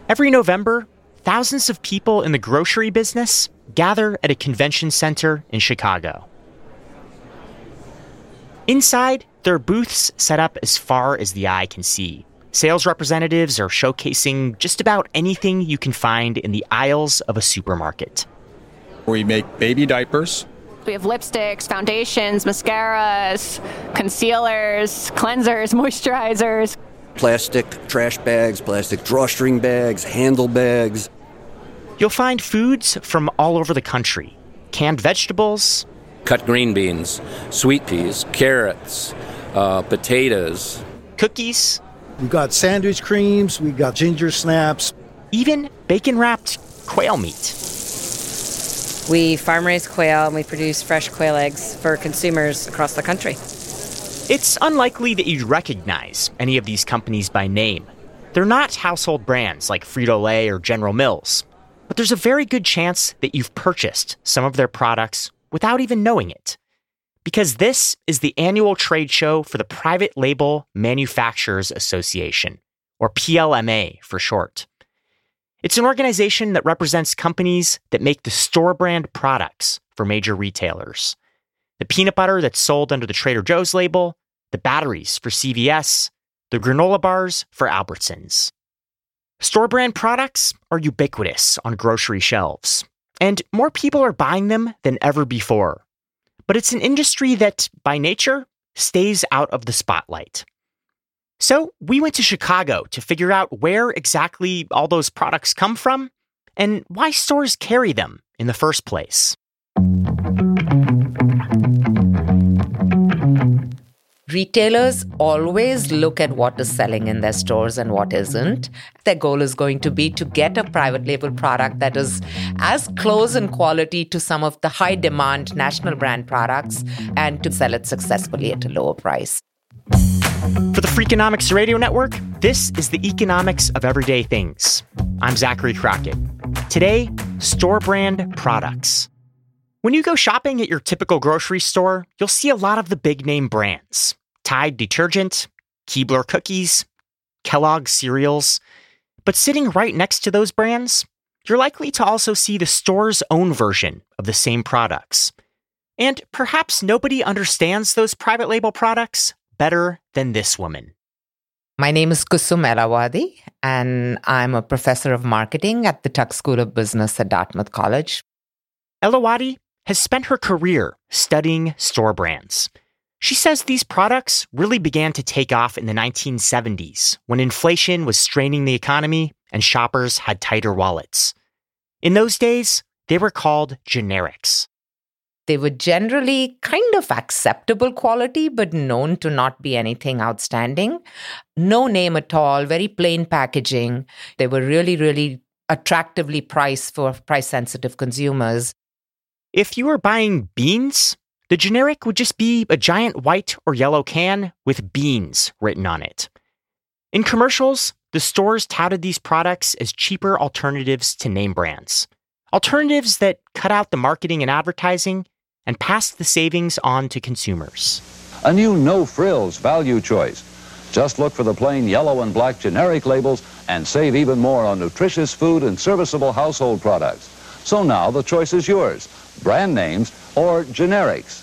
Every November, thousands of people in the grocery business gather at a convention center in Chicago. Inside, there are booths set up as far as the eye can see. Sales representatives are showcasing just about anything you can find in the aisles of a supermarket. We make baby diapers. We have lipsticks, foundations, mascaras, concealers, cleansers, moisturizers. Plastic trash bags, plastic drawstring bags, handle bags. You'll find foods from all over the country. Canned vegetables. Cut green beans, sweet peas, carrots, potatoes. Cookies. We've got sandwich creams, we've got ginger snaps. Even bacon-wrapped quail meat. We farm-raised quail and we produce fresh quail eggs for consumers across the country. It's unlikely that you'd recognize any of these companies by name. They're not household brands like Frito-Lay or General Mills, but there's a very good chance that you've purchased some of their products without even knowing it. Because this is the annual trade show for the Private Label Manufacturers Association, or PLMA for short. It's an organization that represents companies that make the store brand products for major retailers. The peanut butter that's sold under the Trader Joe's label, the batteries for CVS, the granola bars for Albertsons. Store brand products are ubiquitous on grocery shelves, and more people are buying them than ever before. But it's an industry that, by nature, stays out of the spotlight. So we went to Chicago to figure out where exactly all those products come from and why stores carry them in the first place. Retailers always look at what is selling in their stores and what isn't. Their goal is going to be to get a private label product that is as close in quality to some of the high demand national brand products and to sell it successfully at a lower price. For the Freakonomics Radio Network, this is the economics of everyday things. I'm Zachary Crockett. Today, store brand products. When you go shopping at your typical grocery store, you'll see a lot of the big name brands. Tide detergent, Keebler cookies, Kellogg's cereals. But sitting right next to those brands, you're likely to also see the store's own version of the same products. And perhaps nobody understands those private label products better than this woman. My name is Kusum Elawadi, and I'm a professor of marketing at the Tuck School of Business at Dartmouth College. Elawadi has spent her career studying store brands. She says these products really began to take off in the 1970s when inflation was straining the economy and shoppers had tighter wallets. In those days, they were called generics. They were generally kind of acceptable quality, but known to not be anything outstanding. No name at all, very plain packaging. They were really, really attractively priced for price-sensitive consumers. If you were buying beans, the generic would just be a giant white or yellow can with beans written on it. In commercials, the stores touted these products as cheaper alternatives to name brands. Alternatives that cut out the marketing and advertising and passed the savings on to consumers. A new no-frills value choice. Just look for the plain yellow and black generic labels and save even more on nutritious food and serviceable household products. So now the choice is yours, brand names or generics.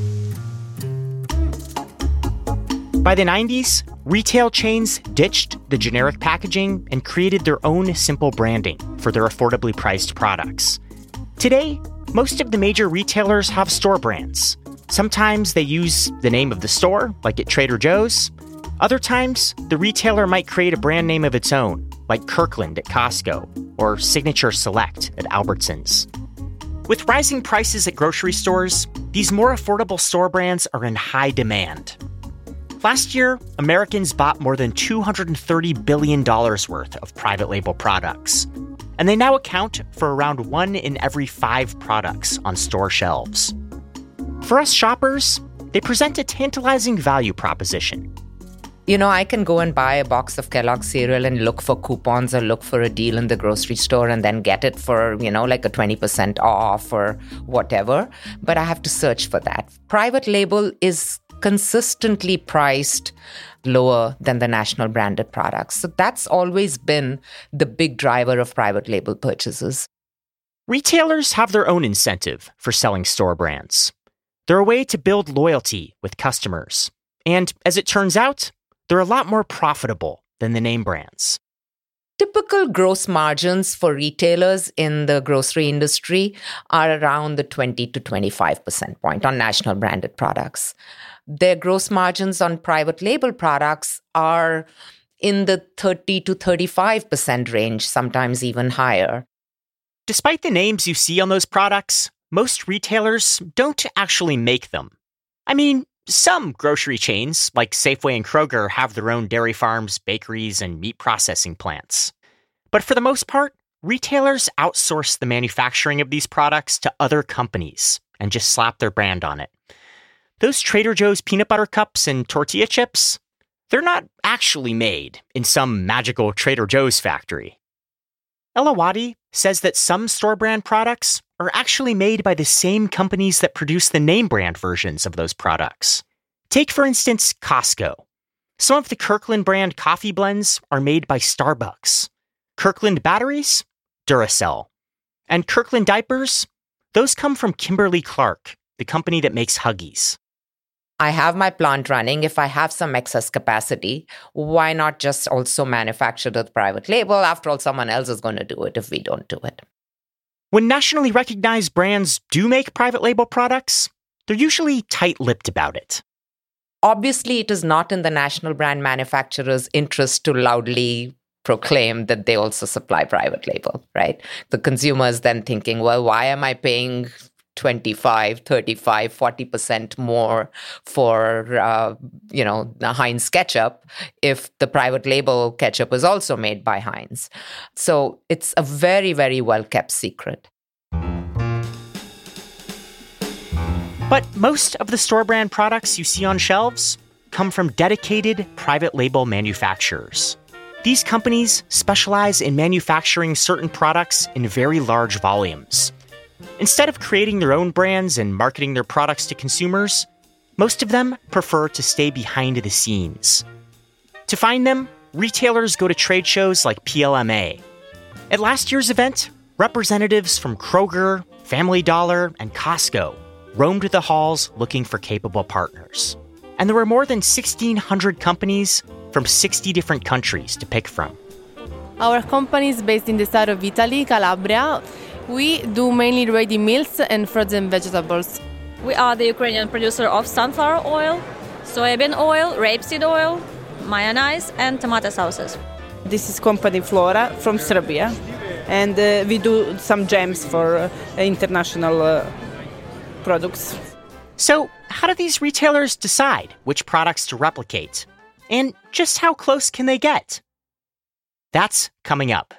By the 90s, retail chains ditched the generic packaging and created their own simple branding for their affordably priced products. Today, most of the major retailers have store brands. Sometimes they use the name of the store, like at Trader Joe's. Other times, the retailer might create a brand name of its own, like Kirkland at Costco or Signature Select at Albertsons. With rising prices at grocery stores, these more affordable store brands are in high demand. Last year, Americans bought more than $230 billion worth of private label products, and they now account for around 1 in every 5 products on store shelves. For us shoppers, they present a tantalizing value proposition. You know, I can go and buy a box of Kellogg's cereal and look for coupons or look for a deal in the grocery store and then get it for, like a 20% off or whatever. But I have to search for that. Private label is consistently priced lower than the national branded products. So that's always been the big driver of private label purchases. Retailers have their own incentive for selling store brands. They're a way to build loyalty with customers. And as it turns out, they're a lot more profitable than the name brands. Typical gross margins for retailers in the grocery industry are around the 20 to 25% point on national branded products. Their gross margins on private label products are in the 30 to 35% range, sometimes even higher. Despite the names you see on those products, most retailers don't actually make them. I mean, some grocery chains, like Safeway and Kroger, have their own dairy farms, bakeries, and meat processing plants. But for the most part, retailers outsource the manufacturing of these products to other companies and just slap their brand on it. Those Trader Joe's peanut butter cups and tortilla chips, they're not actually made in some magical Trader Joe's factory. Ella Wadi says that some store brand products are actually made by the same companies that produce the name brand versions of those products. Take, for instance, Costco. Some of the Kirkland brand coffee blends are made by Starbucks. Kirkland batteries? Duracell. And Kirkland diapers? Those come from Kimberly-Clark, the company that makes Huggies. I have my plant running. If I have some excess capacity, why not just also manufacture the private label? After all, someone else is going to do it if we don't do it. When nationally recognized brands do make private label products, they're usually tight-lipped about it. Obviously, it is not in the national brand manufacturer's interest to loudly proclaim that they also supply private label, right? The consumer is then thinking, well, why am I paying 25, 35, 40% more for, the Heinz ketchup if the private label ketchup is also made by Heinz? So it's a very, very well-kept secret. But most of the store brand products you see on shelves come from dedicated private label manufacturers. These companies specialize in manufacturing certain products in very large volumes. Instead of creating their own brands and marketing their products to consumers, most of them prefer to stay behind the scenes. To find them, retailers go to trade shows like PLMA. At last year's event, representatives from Kroger, Family Dollar, and Costco roamed the halls looking for capable partners. And there were more than 1,600 companies from 60 different countries to pick from. Our company is based in the south of Italy, Calabria. We do mainly ready meals and frozen vegetables. We are the Ukrainian producer of sunflower oil, soybean oil, rapeseed oil, mayonnaise, and tomato sauces. This is company Flora from Serbia, and we do some jams for international products. So, how do these retailers decide which products to replicate? And just how close can they get? That's coming up.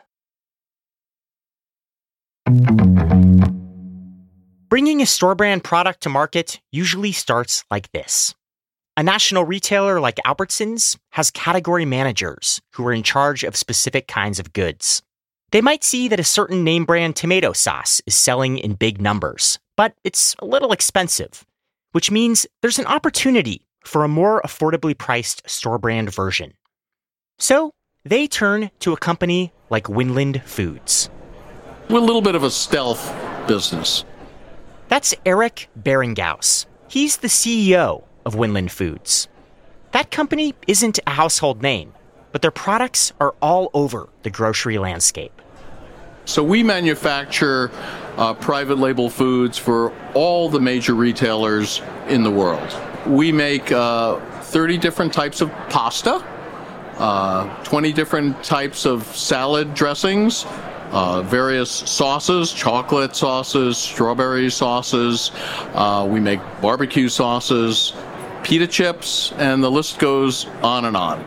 Bringing a store brand product to market usually starts like this. A national retailer like Albertsons has category managers who are in charge of specific kinds of goods. They might see that a certain name brand tomato sauce is selling in big numbers, but it's a little expensive, which means there's an opportunity for a more affordably priced store brand version. So they turn to a company like Winland Foods. We're a little bit of a stealth business. That's Eric Beringhaus. He's the CEO of Winland Foods. That company isn't a household name, but their products are all over the grocery landscape. So we manufacture private label foods for all the major retailers in the world. We make 30 different types of pasta, 20 different types of salad dressings, various sauces, chocolate sauces, strawberry sauces. We make barbecue sauces, pita chips, and the list goes on and on.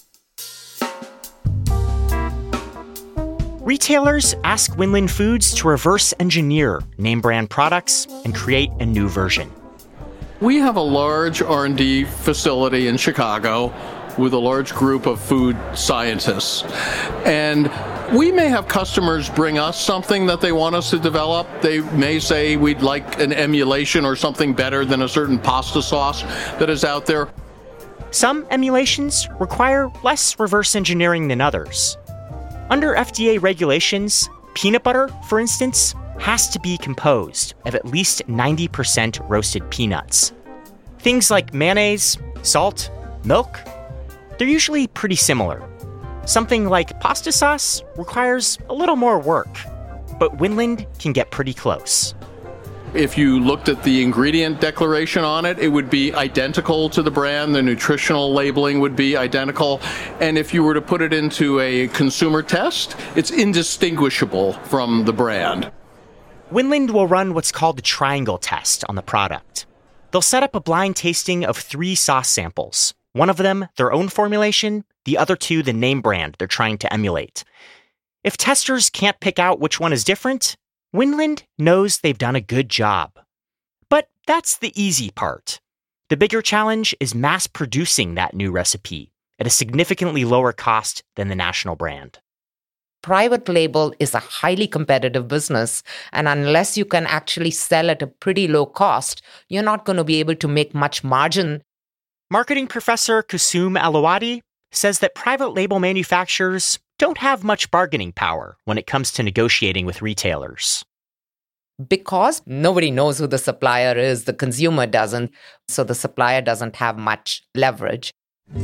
Retailers ask Winland Foods to reverse engineer name brand products and create a new version. We have a large R&D facility in Chicago with a large group of food scientists. And we may have customers bring us something that they want us to develop. They may say we'd like an emulation or something better than a certain pasta sauce that is out there. Some emulations require less reverse engineering than others. Under FDA regulations, peanut butter, for instance, has to be composed of at least 90% roasted peanuts. Things like mayonnaise, salt, milk, they're usually pretty similar. Something like pasta sauce requires a little more work, but Winland can get pretty close. If you looked at the ingredient declaration on it, it would be identical to the brand. The nutritional labeling would be identical. And if you were to put it into a consumer test, it's indistinguishable from the brand. Winland will run what's called the triangle test on the product. They'll set up a blind tasting of 3 sauce samples. One of them, their own formulation, the other 2, the name brand they're trying to emulate. If testers can't pick out which one is different, Winland knows they've done a good job. But that's the easy part. The bigger challenge is mass producing that new recipe at a significantly lower cost than the national brand. Private label is a highly competitive business, and unless you can actually sell at a pretty low cost, you're not going to be able to make much margin. Marketing professor Kusum Alawadi says that private label manufacturers don't have much bargaining power when it comes to negotiating with retailers. Because nobody knows who the supplier is, the consumer doesn't, so the supplier doesn't have much leverage.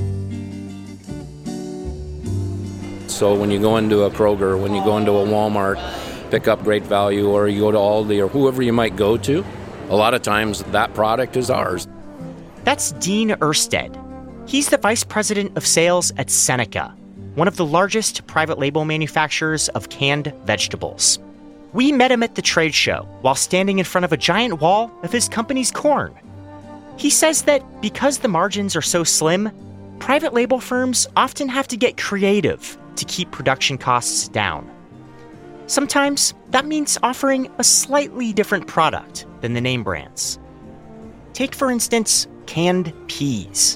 So when you go into a Kroger, when you go into a Walmart, pick up Great Value, or you go to Aldi, or whoever you might go to, a lot of times that product is ours. That's Dean Erstead. He's the vice president of sales at Seneca, one of the largest private label manufacturers of canned vegetables. We met him at the trade show while standing in front of a giant wall of his company's corn. He says that because the margins are so slim, private label firms often have to get creative to keep production costs down. Sometimes that means offering a slightly different product than the name brands. Take, for instance, canned peas.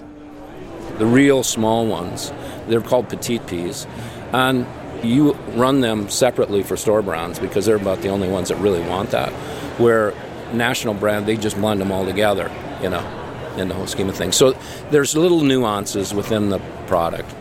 The real small ones, they're called petite peas, and you run them separately for store brands because they're about the only ones that really want that. Where national brand, they just blend them all together, in the whole scheme of things. So there's little nuances within the product.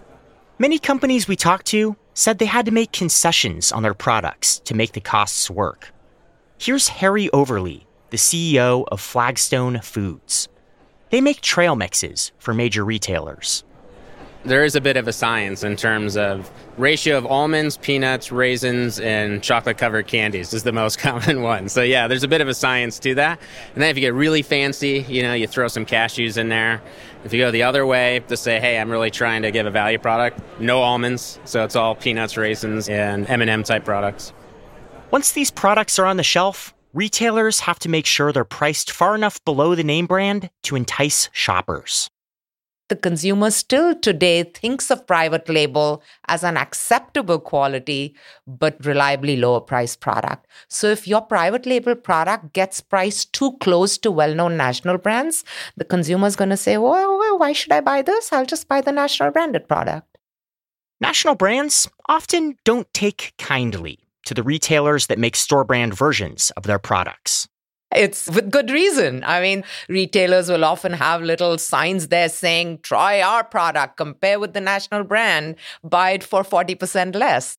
Many companies we talked to said they had to make concessions on their products to make the costs work. Here's Harry Overly, the CEO of Flagstone Foods. They make trail mixes for major retailers. There is a bit of a science in terms of ratio of almonds, peanuts, raisins, and chocolate-covered candies is the most common one. So yeah, there's a bit of a science to that. And then if you get really fancy, you throw some cashews in there. If you go the other way to say, hey, I'm really trying to give a value product, no almonds, so it's all peanuts, raisins, and M&M type products. Once these products are on the shelf, retailers have to make sure they're priced far enough below the name brand to entice shoppers. The consumer still today thinks of private label as an acceptable quality but reliably lower priced product. So if your private label product gets priced too close to well-known national brands, the consumer's going to say, well, why should I buy this? I'll just buy the national branded product. National brands often don't take kindly to the retailers that make store brand versions of their products. It's with good reason. I mean, retailers will often have little signs there saying, try our product, compare with the national brand, buy it for 40% less.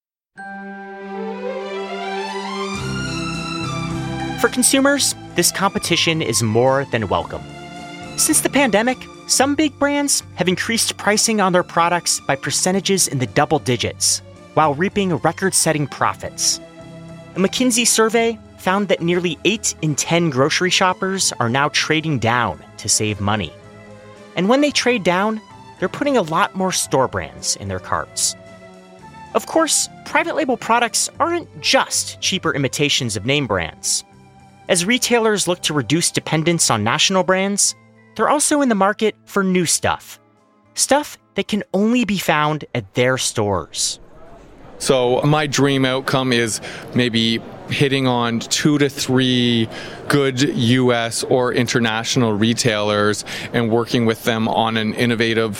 For consumers, this competition is more than welcome. Since the pandemic, some big brands have increased pricing on their products by percentages in the double digits, while reaping record-setting profits. A McKinsey survey found that nearly 8 in 10 grocery shoppers are now trading down to save money. And when they trade down, they're putting a lot more store brands in their carts. Of course, private label products aren't just cheaper imitations of name brands. As retailers look to reduce dependence on national brands, they're also in the market for new stuff. Stuff that can only be found at their stores. So my dream outcome is maybe hitting on 2 to 3 good U.S. or international retailers and working with them on an innovative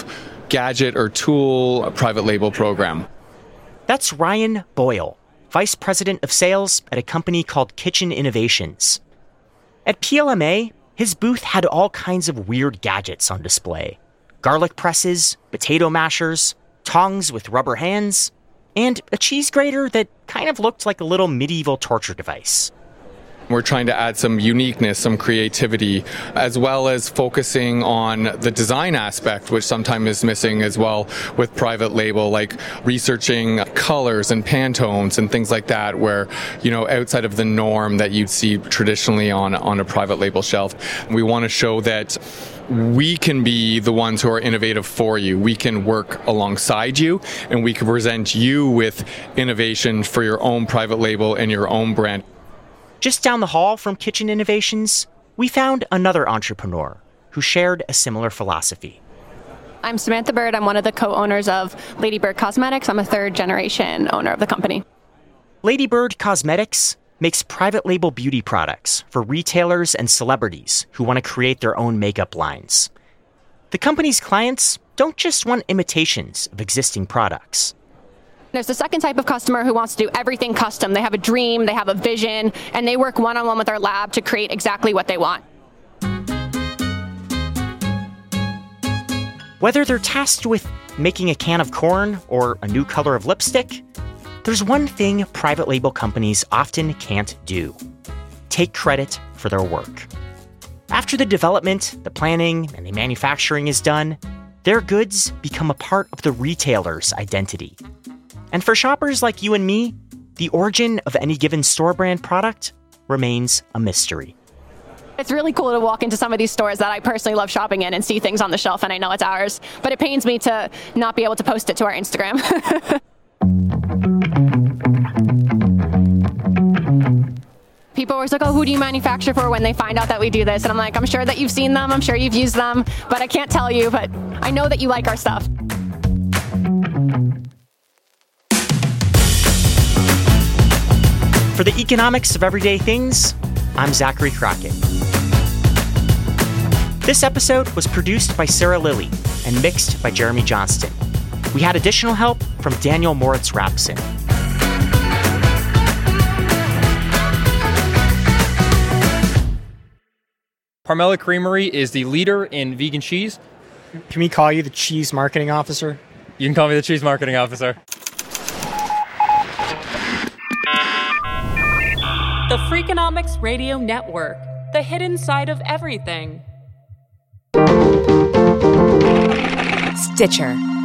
gadget or tool private label program. That's Ryan Boyle, Vice President of Sales at a company called Kitchen Innovations. At PLMA, his booth had all kinds of weird gadgets on display. Garlic presses, potato mashers, tongs with rubber hands, and a cheese grater that kind of looked like a little medieval torture device. We're trying to add some uniqueness, some creativity, as well as focusing on the design aspect, which sometimes is missing as well with private label, like researching colors and Pantones and things like that, where, outside of the norm that you'd see traditionally on a private label shelf. We want to show that we can be the ones who are innovative for you. We can work alongside you, and we can present you with innovation for your own private label and your own brand. Just down the hall from Kitchen Innovations, we found another entrepreneur who shared a similar philosophy. I'm Samantha Bird. I'm one of the co-owners of Lady Bird Cosmetics. I'm a third-generation owner of the company. Lady Bird Cosmetics makes private label beauty products for retailers and celebrities who want to create their own makeup lines. The company's clients don't just want imitations of existing products. There's the second type of customer who wants to do everything custom. They have a dream, they have a vision, and they work one-on-one with our lab to create exactly what they want. Whether they're tasked with making a can of corn or a new color of lipstick, there's one thing private label companies often can't do: take credit for their work. After the development, the planning, and the manufacturing is done, their goods become a part of the retailer's identity. And for shoppers like you and me, the origin of any given store brand product remains a mystery. It's really cool to walk into some of these stores that I personally love shopping in and see things on the shelf and I know it's ours, but it pains me to not be able to post it to our Instagram. People are always like, oh, who do you manufacture for when they find out that we do this? And I'm like, I'm sure that you've seen them, I'm sure you've used them, but I can't tell you, but I know that you like our stuff. For the economics of everyday things, I'm Zachary Crockett. This episode was produced by Sarah Lilly and mixed by Jeremy Johnston. We had additional help from Daniel Moritz-Rapson. Parmela Creamery is the leader in vegan cheese. Can we call you the cheese marketing officer? You can call me the cheese marketing officer. The Freakonomics Radio Network, the hidden side of everything. Stitcher.